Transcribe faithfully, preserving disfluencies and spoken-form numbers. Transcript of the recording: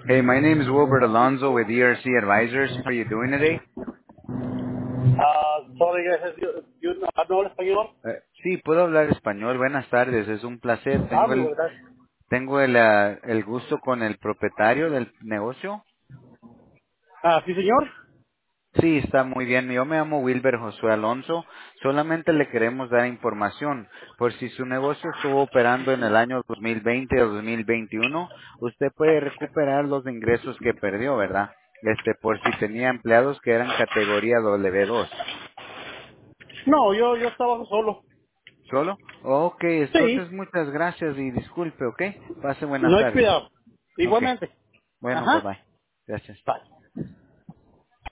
Hey, my name is Wilbert Alonso with E R C Advisors. How are you doing today? Ah, sorry, gracias. Yo, yo no, no hablo español. Eh, sí, puedo hablar español. Buenas tardes, es un placer. Ah, Tengo muy el verdad. tengo el, ah, el gusto con el propietario del negocio. Ah, sí, señor. Sí, está muy bien. Yo me llamo Wilber Josué Alonso. Solamente le queremos dar información. Por si su negocio estuvo operando en el año dos mil veinte o dos mil veintiuno, usted puede recuperar los ingresos que perdió, ¿verdad? Este, por si tenía empleados que eran categoría W dos. No, yo, yo estaba solo. ¿Solo? Ok, Sí, entonces muchas gracias y disculpe, ¿ok? Pase buenas no hay tardes. cuidado. Ok, Igualmente. bueno, bye Ajá. bye. Gracias. Bye.